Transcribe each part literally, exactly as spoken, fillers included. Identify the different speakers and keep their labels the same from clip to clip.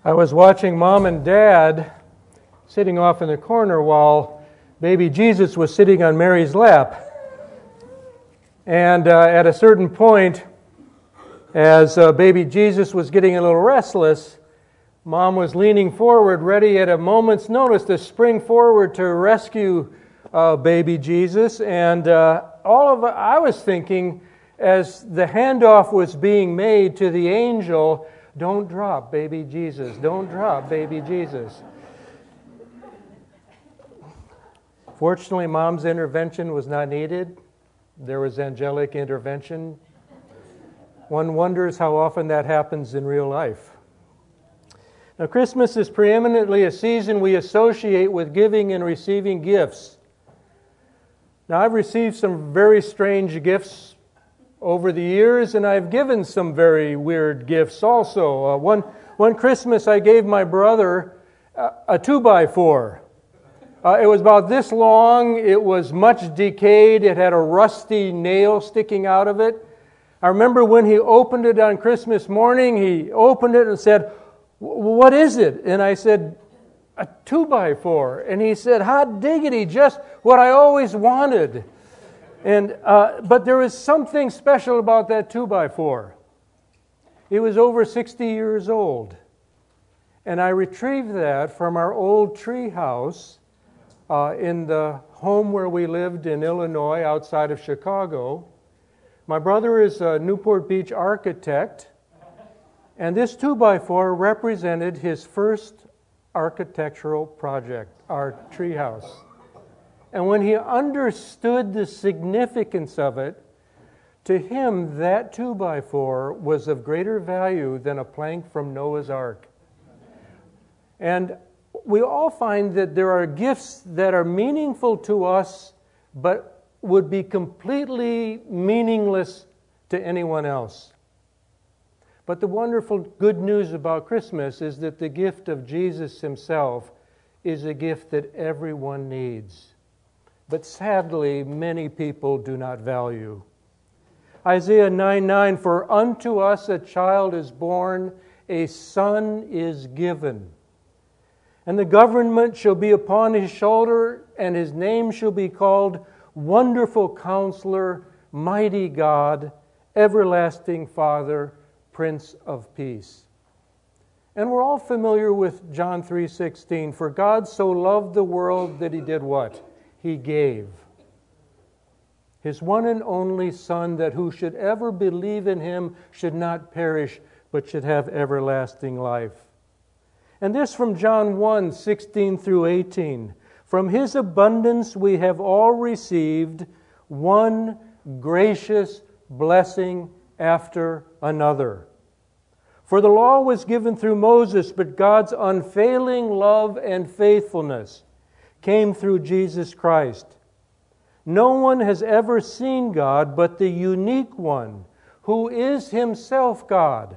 Speaker 1: I was watching Mom and Dad sitting off in the corner while baby Jesus was sitting on Mary's lap. And uh, at a certain point, as uh, baby Jesus was getting a little restless, Mom was leaning forward, ready at a moment's notice to spring forward to rescue uh, baby Jesus. And uh, all of I was thinking, as the handoff was being made to the angel, don't drop baby Jesus, don't drop baby Jesus. Fortunately, Mom's intervention was not needed. There was angelic intervention. One wonders how often that happens in real life. Now, Christmas is preeminently a season we associate with giving and receiving gifts. Now, I've received some very strange gifts over the years, and I've given some very weird gifts also. Uh, one, one Christmas, I gave my brother a, a two-by-four. Uh, it was about this long. It was much decayed. It had a rusty nail sticking out of it. I remember when he opened it on Christmas morning, he opened it and said, "What is it?" And I said, "A two-by-four." And he said, "Hot diggity, just what I always wanted." And uh, but there was something special about that two-by-four. It was over sixty years old. And I retrieved that from our old tree house uh, in the home where we lived in Illinois, outside of Chicago. My brother is a Newport Beach architect, and this two-by-four represented his first architectural project, our tree house. And when he understood the significance of it, to him that two-by-four was of greater value than a plank from Noah's Ark. And we all find that there are gifts that are meaningful to us, but would be completely meaningless to anyone else. But the wonderful good news about Christmas is that the gift of Jesus himself is a gift that everyone needs. But sadly, many people do not value. Isaiah nine nine, "For unto us a child is born, a son is given. And the government shall be upon his shoulder, and his name shall be called Wonderful Counselor, Mighty God, Everlasting Father, Prince of Peace." And we're all familiar with John three sixteen, "For God so loved the world that he did what? He gave his one and only Son, that who should ever believe in him should not perish, but should have everlasting life." And this from John one sixteen through eighteen. "From his abundance we have all received one gracious blessing after another. For the law was given through Moses, but God's unfailing love and faithfulness came through Jesus Christ. No one has ever seen God but the unique one, who is himself God,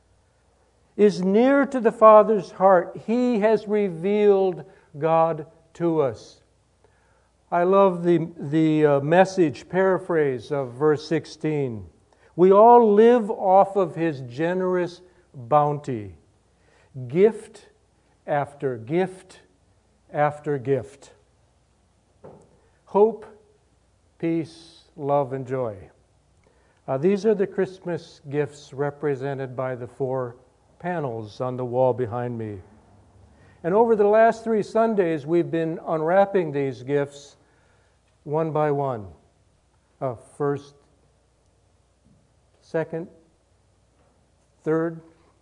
Speaker 1: is near to the Father's heart. He has revealed God to us." I love the, the uh, message paraphrase of verse sixteen. "We all live off of his generous bounty, gift after gift after gift. Hope, peace, love, and joy." Uh, these are the Christmas gifts represented by the four panels on the wall behind me. And over the last three Sundays, we've been unwrapping these gifts one by one. Uh, first, second, third,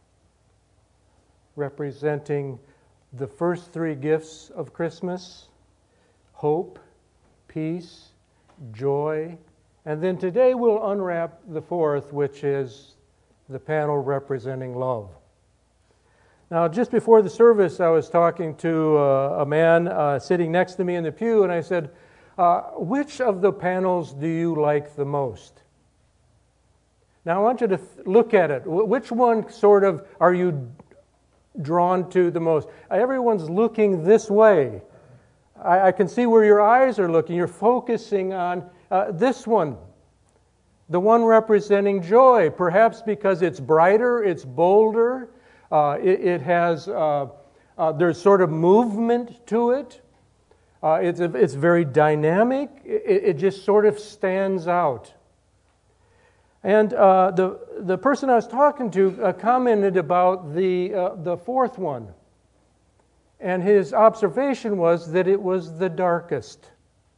Speaker 1: representing the first three gifts of Christmas: hope, peace, joy. And then today we'll unwrap the fourth, which is the panel representing love. Now, just before the service, I was talking to uh, a man uh, sitting next to me in the pew, and I said, uh, which of the panels do you like the most? Now, I want you to th- look at it. Wh- which one sort of are you drawn to the most? Everyone's looking this way. I, I can see where your eyes are looking. You're focusing on uh, this one, the one representing joy, perhaps because it's brighter, it's bolder, uh, Uh, it, it has, uh, uh, there's sort of movement to it. Uh, it's, a, it's very dynamic. It, it just sort of stands out. And uh, the, the person I was talking to uh, commented about the, uh, the fourth one. And his observation was that it was the darkest.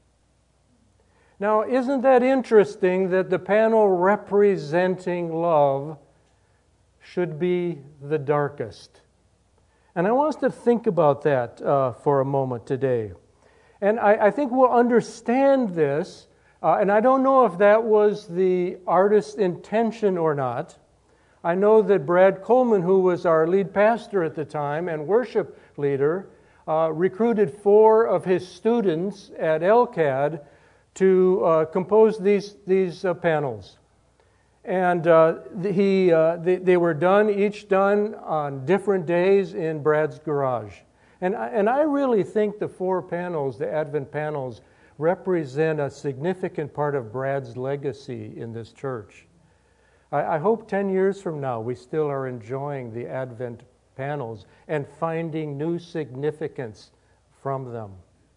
Speaker 1: Now, isn't that interesting that the panel representing love should be the darkest? And I want us to think about that uh, for a moment today. And I, I think we'll understand this, uh, and I don't know if that was the artist's intention or not. I know that Brad Coleman, who was our lead pastor at the time and worship leader, uh, recruited four of his students at L C A D to uh, compose these, these uh, panels. And uh, he, uh, they, they were done, each done on different days in Brad's garage. And I, and I really think the four panels, the Advent panels, represent a significant part of Brad's legacy in this church. I, I hope ten years from now we still are enjoying the Advent panels and finding new significance from them.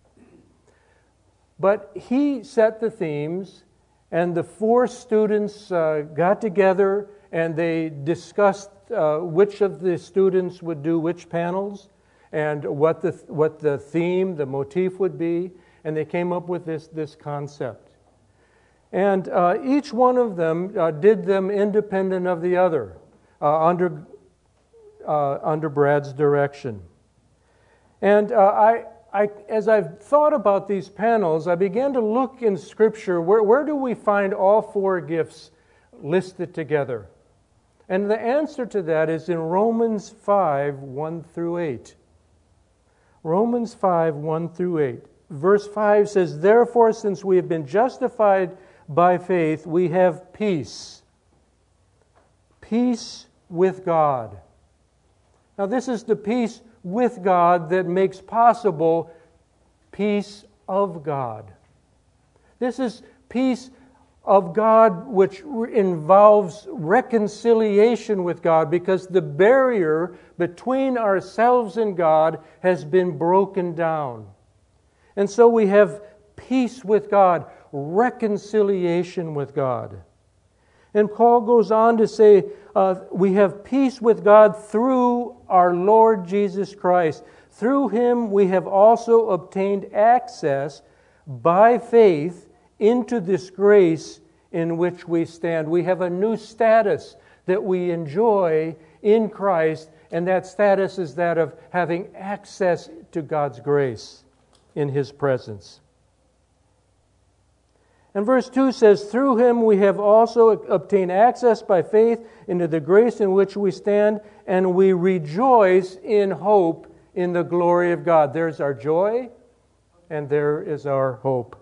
Speaker 1: But he set the themes, and the four students uh, got together and they discussed uh, which of the students would do which panels and what the, what the theme, the motif would be, and they came up with this, this concept. And uh, each one of them uh, did them independent of the other, uh, under, uh, under Brad's direction. And uh, I... I, as I've thought about these panels, I began to look in Scripture, where, where do we find all four gifts listed together? And the answer to that is in Romans five, one through eight. Romans five, one through eight. Verse five says, "Therefore, since we have been justified by faith, we have peace. Peace with God." Now, this is the peace with God that makes possible peace of God. This is peace of God which involves reconciliation with God, because the barrier between ourselves and God has been broken down. And so we have peace with God, reconciliation with God. And Paul goes on to say, uh, we have peace with God through our Lord Jesus Christ. Through Him we have also obtained access by faith into this grace in which we stand. We have a new status that we enjoy in Christ, and that status is that of having access to God's grace in His presence. And verse two says, "Through Him we have also obtained access by faith into the grace in which we stand, and we rejoice in hope in the glory of God." There's our joy, and there is our hope.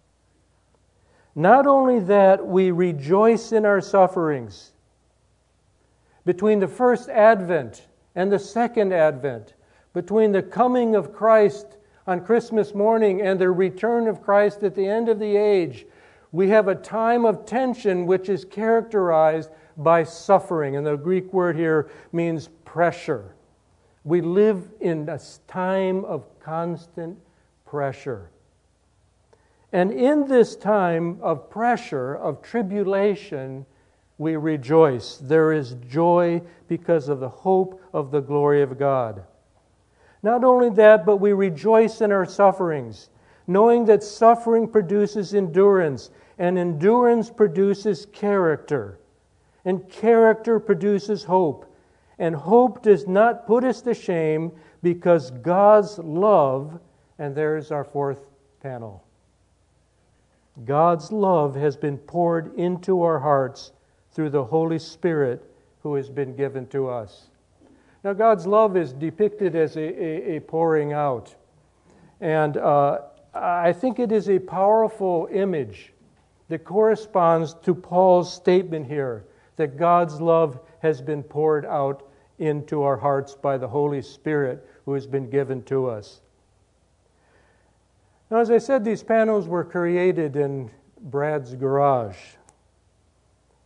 Speaker 1: Not only that, we rejoice in our sufferings. Between the first Advent and the second Advent, between the coming of Christ on Christmas morning and the return of Christ at the end of the age, we have a time of tension which is characterized by suffering. And the Greek word here means pressure. We live in a time of constant pressure. And in this time of pressure, of tribulation, we rejoice. There is joy because of the hope of the glory of God. Not only that, but we rejoice in our sufferings, knowing that suffering produces endurance, and endurance produces character, and character produces hope. And hope does not put us to shame, because God's love, and there's our fourth panel, God's love has been poured into our hearts through the Holy Spirit who has been given to us. Now, God's love is depicted as a, a, a pouring out. And uh, I think it is a powerful image that corresponds to Paul's statement here, that God's love has been poured out into our hearts by the Holy Spirit who has been given to us. Now, as I said, these panels were created in Brad's garage.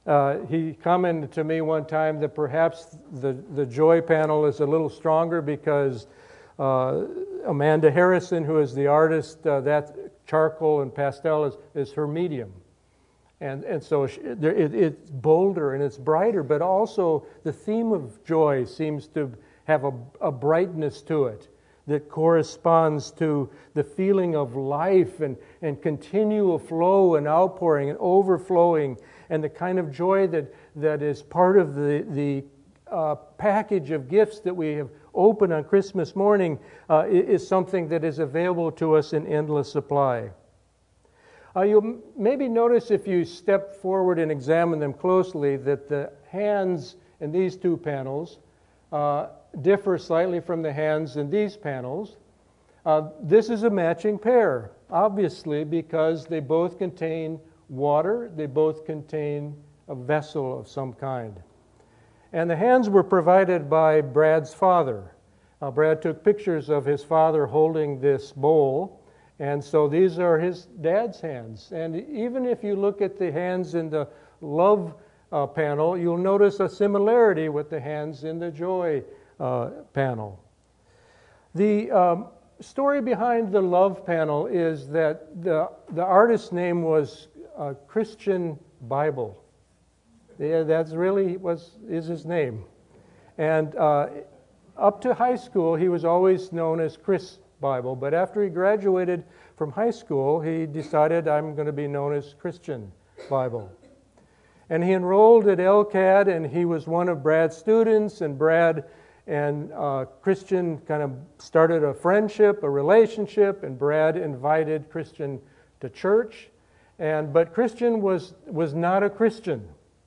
Speaker 1: Uh, he commented to me one time that perhaps the, the joy panel is a little stronger because uh, Amanda Harrison, who is the artist, uh, that charcoal and pastel is, is her medium. And and so it, it's bolder and it's brighter, but also the theme of joy seems to have a, a brightness to it that corresponds to the feeling of life and, and continual flow and outpouring and overflowing, and the kind of joy that, that is part of the, the uh, package of gifts that we have opened on Christmas morning uh, is something that is available to us in endless supply. Uh, you'll maybe notice if you step forward and examine them closely that the hands in these two panels uh, differ slightly from the hands in these panels. Uh, this is a matching pair, obviously, because they both contain water, they both contain a vessel of some kind. And the hands were provided by Brad's father. Uh, Brad took pictures of his father holding this bowl. And so these are his dad's hands. And even if you look at the hands in the love uh, panel, you'll notice a similarity with the hands in the joy uh, panel. The um, story behind the love panel is that the, the artist's name was uh, Christian Bible. Yeah, that's really was is his name. And uh, up to high school, he was always known as Chris Bible, but after he graduated from high school, he decided, I'm going to be known as Christian Bible. And he enrolled at L C A D, and he was one of Brad's students, and Brad and uh, Christian kind of started a friendship, a relationship, and Brad invited Christian to church. And but Christian was, was not a Christian.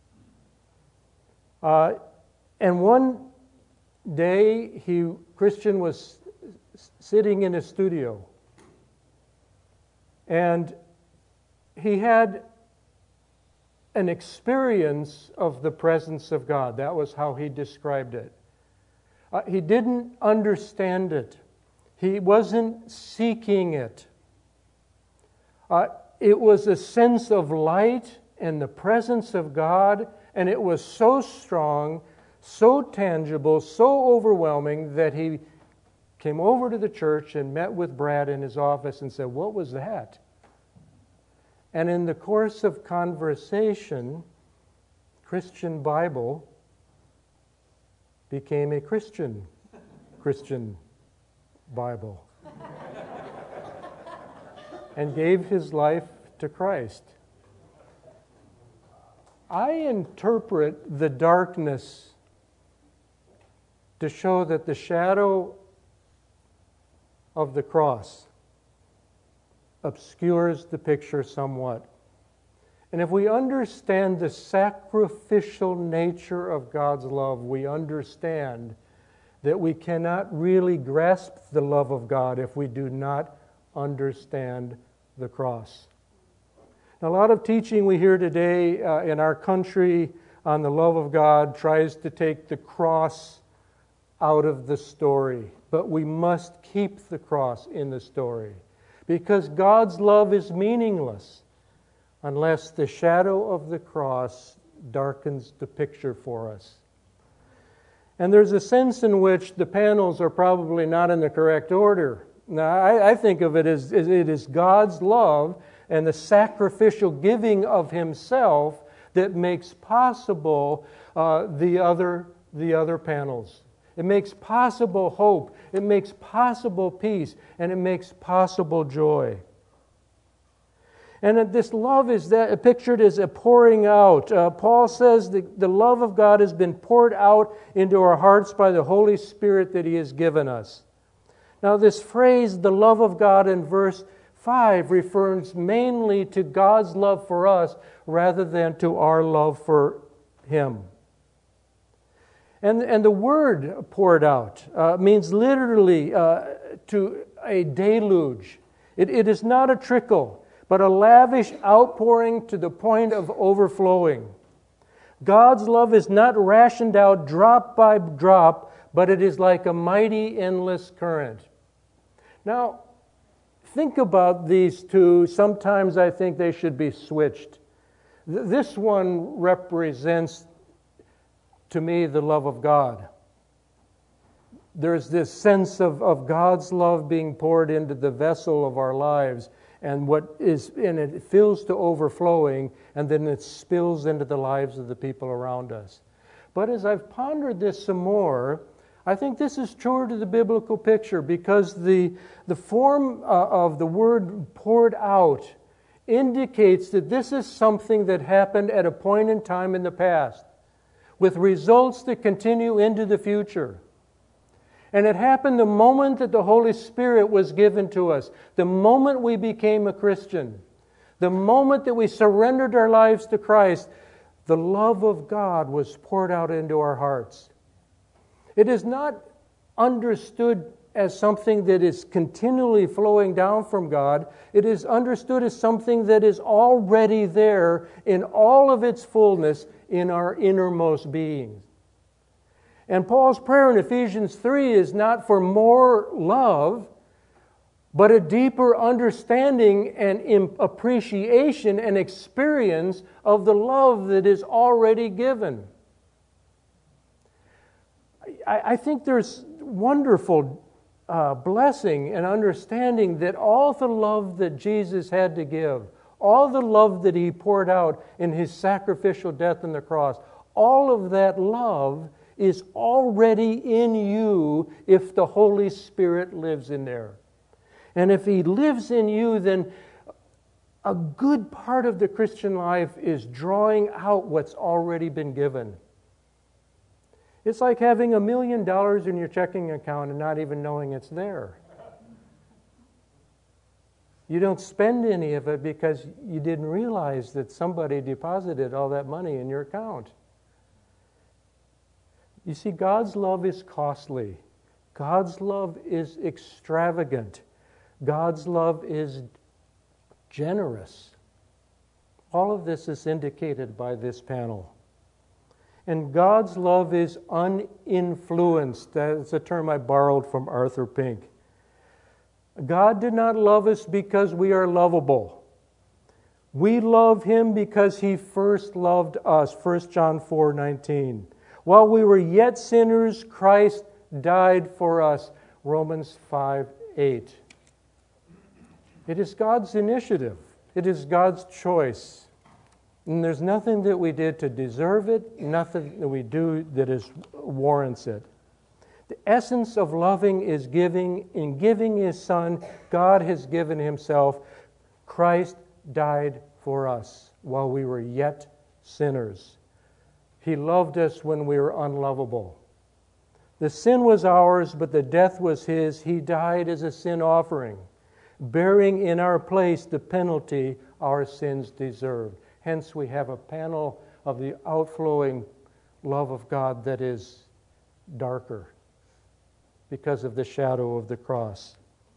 Speaker 1: Uh, and one day, he Christian was sitting in his studio, and he had an experience of the presence of God. That was how he described it. Uh, he didn't understand it. He wasn't seeking it. Uh, it was a sense of light and the presence of God, and it was so strong, so tangible, so overwhelming that he came over to the church and met with Brad in his office and said, "What was that?" And in the course of conversation, Christian Bible became a Christian Christian Bible and gave his life to Christ. I interpret the darkness to show that the shadow of the cross obscures the picture somewhat. And if we understand the sacrificial nature of God's love, we understand that we cannot really grasp the love of God if we do not understand the cross. Now, a lot of teaching we hear today uh, in our country on the love of God tries to take the cross out of the story. But we must keep the cross in the story, because God's love is meaningless unless the shadow of the cross darkens the picture for us. And there's a sense in which the panels are probably not in the correct order. Now, I, I think of it as, as it is God's love and the sacrificial giving of Himself that makes possible uh, the other the other panels. It makes possible hope, it makes possible peace, and it makes possible joy. And that this love is that, pictured as a pouring out. Uh, Paul says that the love of God has been poured out into our hearts by the Holy Spirit that He has given us. Now, this phrase, the love of God, in verse five refers mainly to God's love for us rather than to our love for Him. And, and the word poured out uh, means literally uh, to a deluge. It, it is not a trickle, but a lavish outpouring to the point of overflowing. God's love is not rationed out drop by drop, but it is like a mighty endless current. Now, think about these two. Sometimes I think they should be switched. Th- this one represents, to me, the love of God. There's this sense of, of God's love being poured into the vessel of our lives, and what is and it fills to overflowing, and then it spills into the lives of the people around us. But as I've pondered this some more, I think this is truer to the biblical picture, because the, the form uh, of the word poured out indicates that this is something that happened at a point in time in the past, with results that continue into the future. And it happened the moment that the Holy Spirit was given to us, the moment we became a Christian, the moment that we surrendered our lives to Christ. The love of God was poured out into our hearts. It is not understood as something that is continually flowing down from God. It is understood as something that is already there in all of its fullness in our innermost beings. And Paul's prayer in Ephesians three is not for more love, but a deeper understanding and appreciation and experience of the love that is already given. I, I think there's wonderful uh, blessing and understanding that all the love that Jesus had to give, all the love that He poured out in His sacrificial death on the cross, all of that love is already in you if the Holy Spirit lives in there. And if He lives in you, then a good part of the Christian life is drawing out what's already been given. It's like having a million dollars in your checking account and not even knowing it's there. You don't spend any of it because you didn't realize that somebody deposited all that money in your account. You see, God's love is costly. God's love is extravagant. God's love is generous. All of this is indicated by this panel. And God's love is uninfluenced. That's a term I borrowed from Arthur Pink. God did not love us because we are lovable. We love Him because He first loved us. First John four nineteen. While we were yet sinners, Christ died for us. Romans five eight. It is God's initiative. It is God's choice. And there's nothing that we did to deserve it, nothing that we do that is warrants it. The essence of loving is giving. In giving His Son, God has given Himself. Christ died for us while we were yet sinners. He loved us when we were unlovable. The sin was ours, but the death was His. He died as a sin offering, bearing in our place the penalty our sins deserved. Hence, we have a panel of the outflowing love of God that is darker because of the shadow of the cross.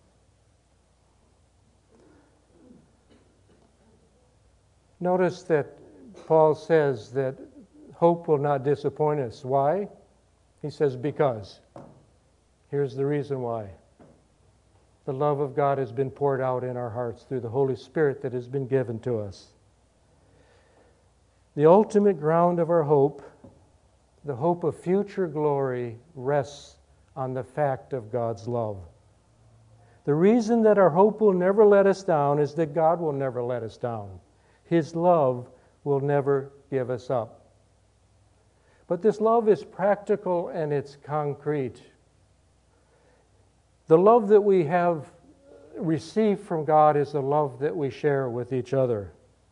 Speaker 1: Notice that Paul says that hope will not disappoint us. Why? He says, because. Here's the reason why. The love of God has been poured out in our hearts through the Holy Spirit that has been given to us. The ultimate ground of our hope, the hope of future glory, rests on the fact of God's love. The reason that our hope will never let us down is that God will never let us down. His love will never give us up. But this love is practical and it's concrete. The love that we have received from God is the love that we share with each other.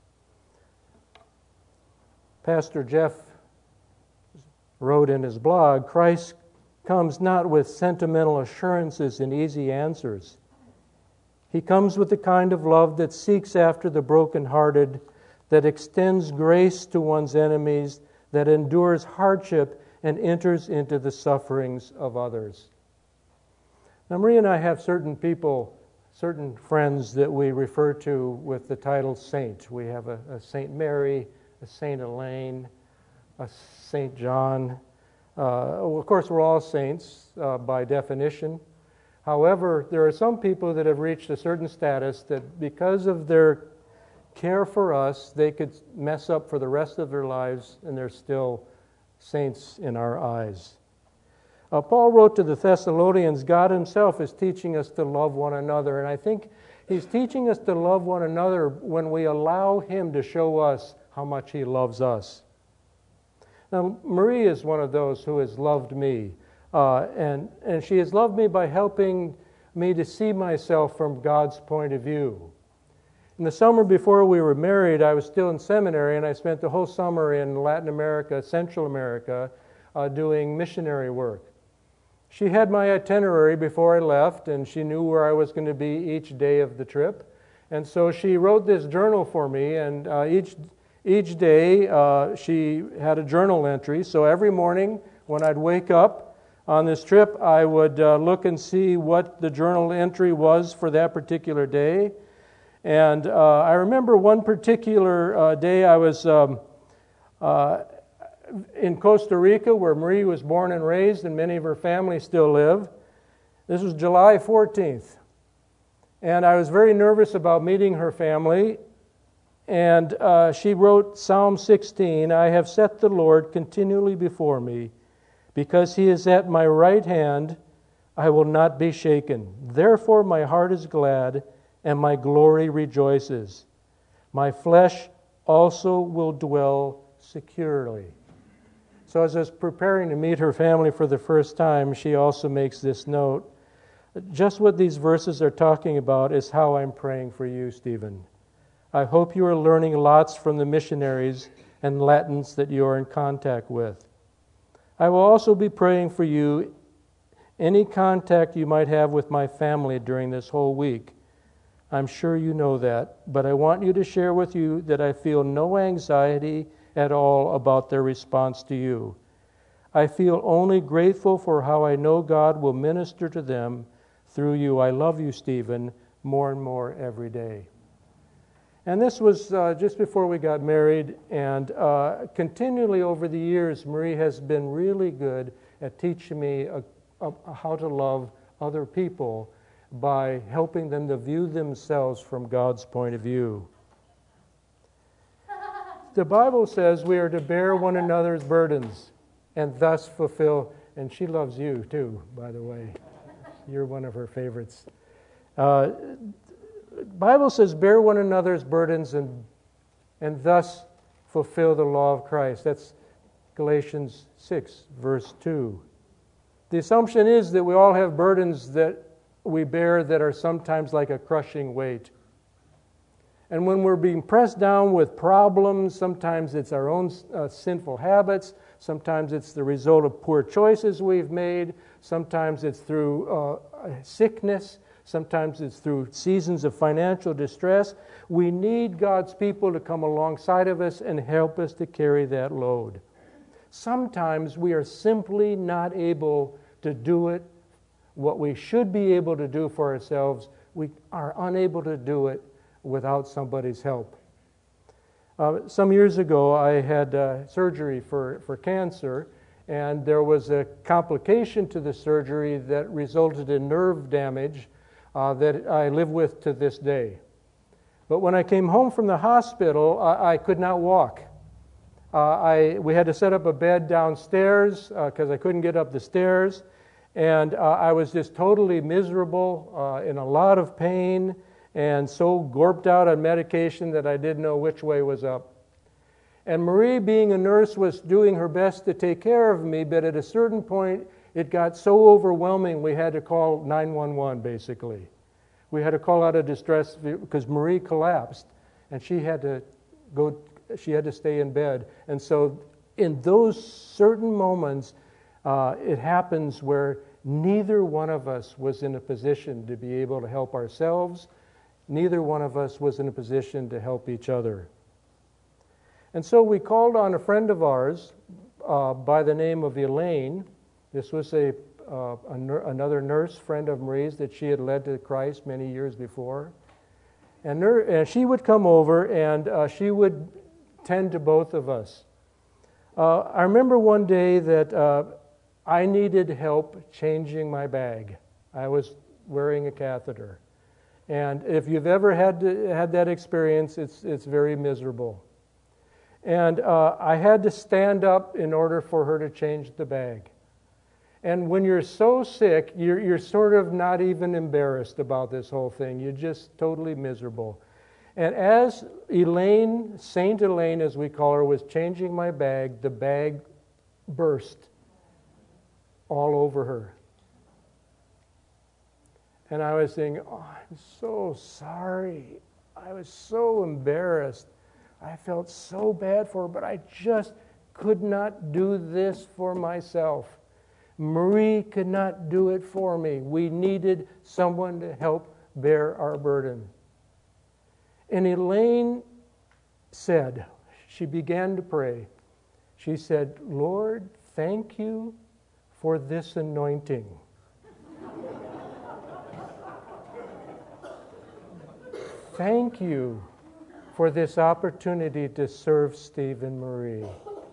Speaker 1: Pastor Jeff wrote in his blog, Christ comes not with sentimental assurances and easy answers. He comes with the kind of love that seeks after the brokenhearted, that extends grace to one's enemies, that endures hardship and enters into the sufferings of others. Now, Maria and I have certain people, certain friends that we refer to with the title saint. We have a, a Saint Mary, a Saint Elaine, a Saint John. Uh, well, of course, we're all saints uh, by definition. However, there are some people that have reached a certain status that because of their care for us, they could mess up for the rest of their lives, and they're still saints in our eyes. Uh, Paul wrote to the Thessalonians, God himself is teaching us to love one another, and I think he's teaching us to love one another when we allow him to show us how much he loves us. Now, Marie is one of those who has loved me, uh, and, and she has loved me by helping me to see myself from God's point of view. In the summer before we were married, I was still in seminary, and I spent the whole summer in Latin America, Central America, uh, doing missionary work. She had my itinerary before I left, and she knew where I was going to be each day of the trip. And so she wrote this journal for me, and uh, each each day uh, she had a journal entry. So every morning when I'd wake up on this trip, I would uh, look and see what the journal entry was for that particular day. And uh, I remember one particular uh, day I was um, uh, in Costa Rica, where Marie was born and raised, and many of her family still live. This was July fourteenth. And I was very nervous about meeting her family. And uh, she wrote Psalm sixteen, I have set the Lord continually before me. Because he is at my right hand, I will not be shaken. Therefore my heart is glad, and my glory rejoices. My flesh also will dwell securely. So as I was preparing to meet her family for the first time, she also makes this note. Just what these verses are talking about is how I'm praying for you, Stephen. I hope you are learning lots from the missionaries and Latins that you are in contact with. I will also be praying for you any contact you might have with my family during this whole week. I'm sure you know that, but I want you to share with you that I feel no anxiety at all about their response to you. I feel only grateful for how I know God will minister to them through you. I love you, Stephen, more and more every day. And this was uh, just before we got married, and uh, continually over the years, Marie has been really good at teaching me uh, uh, how to love other people by helping them to view themselves from God's point of view. The Bible says we are to bear one another's burdens and thus fulfill, and she loves you too, by the way. You're one of her favorites. Uh, Bible says bear one another's burdens and and thus fulfill the law of Christ. That's Galatians six, verse two. The assumption is that we all have burdens that we bear that are sometimes like a crushing weight. And when we're being pressed down with problems, sometimes it's our own uh, sinful habits, sometimes it's the result of poor choices we've made, sometimes it's through uh, sickness, sometimes it's through seasons of financial distress. We need God's people to come alongside of us and help us to carry that load. Sometimes we are simply not able to do it, what we should be able to do for ourselves. We are unable to do it without somebody's help. Uh, some years ago, I had uh, surgery for, for cancer, and there was a complication to the surgery that resulted in nerve damage uh, that I live with to this day. But when I came home from the hospital, I, I could not walk. Uh, I we had to set up a bed downstairs because uh, I couldn't get up the stairs, and uh, I was just totally miserable, uh, in a lot of pain, and so gorped out on medication that I didn't know which way was up. And Marie, being a nurse, was doing her best to take care of me, but at a certain point, it got so overwhelming we had to call nine one one, basically. We had to call out a distress because Marie collapsed, and she had to go, she had to stay in bed. And so in those certain moments, uh, it happens where neither one of us was in a position to be able to help ourselves. Neither one of us was in a position to help each other. And so we called on a friend of ours uh, by the name of Elaine. This was a, uh, a ner- another nurse friend of Marie's that she had led to Christ many years before. And, ner- and she would come over and uh, she would tend to both of us. Uh, I remember one day that uh, I needed help changing my bag. I was wearing a catheter. And if you've ever had to, had that experience, it's it's very miserable. And uh, I had to stand up in order for her to change the bag. And when you're so sick, you're you're sort of not even embarrassed about this whole thing. You're just totally miserable. And as Elaine, Saint Elaine as we call her, was changing my bag, the bag burst all over her. And I was saying, oh, I'm so sorry. I was so embarrassed. I felt so bad for her, but I just could not do this for myself. Marie could not do it for me. We needed someone to help bear our burden. And Elaine said, she began to pray. She said, Lord, thank you for this anointing. Thank you for this opportunity to serve Steve and Marie.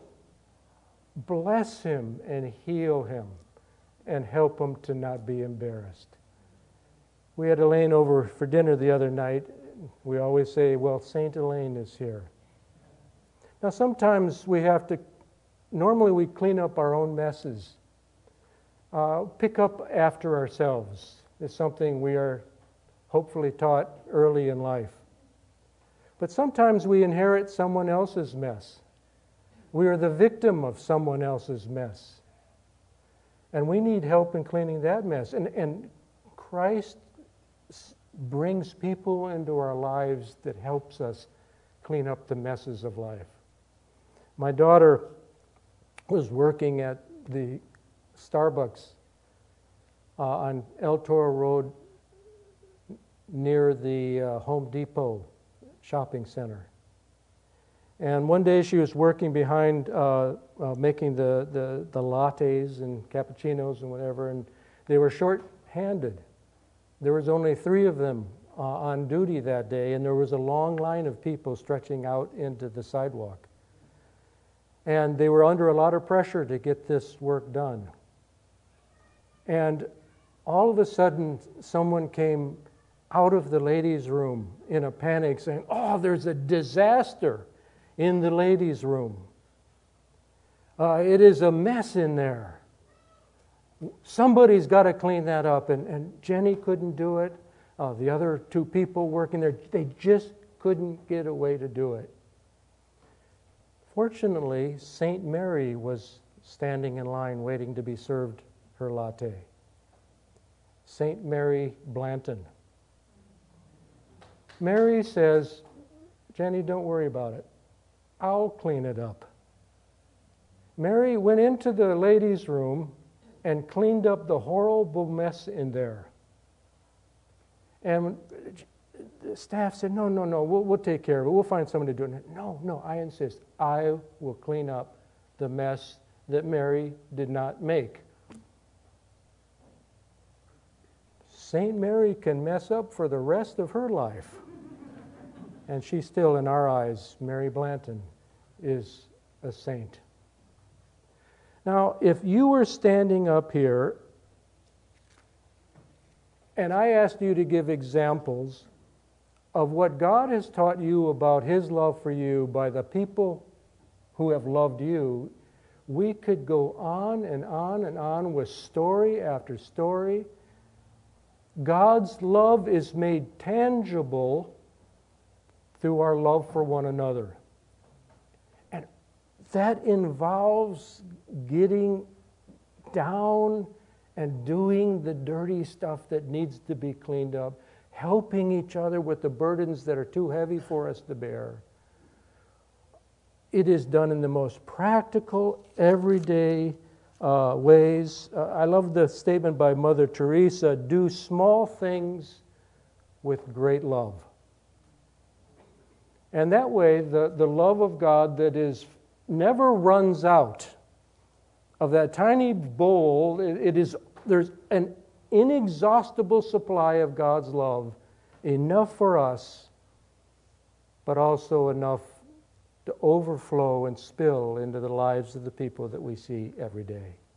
Speaker 1: Bless him and heal him and help him to not be embarrassed. We had Elaine over for dinner the other night. We always say, well, Saint Elaine is here. Now, sometimes we have to, normally we clean up our own messes. Uh, pick up after ourselves is something we are hopefully taught early in life. But sometimes we inherit someone else's mess. We are the victim of someone else's mess. And we need help in cleaning that mess. And, and Christ brings people into our lives that helps us clean up the messes of life. My daughter was working at the Starbucks uh, on El Toro Road near the uh, Home Depot shopping center. And one day she was working behind uh, uh, making the, the, the lattes and cappuccinos and whatever, and they were short-handed. There was only three of them uh, on duty that day, and there was a long line of people stretching out into the sidewalk. And they were under a lot of pressure to get this work done. And all of a sudden, someone came out of the ladies' room in a panic saying, oh, there's a disaster in the ladies' room. Uh, it is a mess in there. Somebody's got to clean that up. And, and Jenny couldn't do it. Uh, the other two people working there, they just couldn't get away to do it. Fortunately, Saint Mary was standing in line waiting to be served her latte. Saint Mary Blanton. Mary says, Jenny, don't worry about it. I'll clean it up. Mary went into the ladies' room and cleaned up the horrible mess in there. And the staff said, no, no, no, we'll, we'll take care of it. We'll find somebody to do it. No, no, I insist. I will clean up the mess that Mary did not make. Saint Mary can mess up for the rest of her life. And she still, in our eyes, Mary Blanton, is a saint. Now, if you were standing up here and I asked you to give examples of what God has taught you about His love for you by the people who have loved you, we could go on and on and on with story after story. God's love is made tangible through our love for one another. And that involves getting down and doing the dirty stuff that needs to be cleaned up, helping each other with the burdens that are too heavy for us to bear. It is done in the most practical, everyday uh, ways. Uh, I love the statement by Mother Teresa, do small things with great love. And that way, the, the love of God that is never runs out of that tiny bowl, it, it is there's an inexhaustible supply of God's love, enough for us, but also enough to overflow and spill into the lives of the people that we see every day.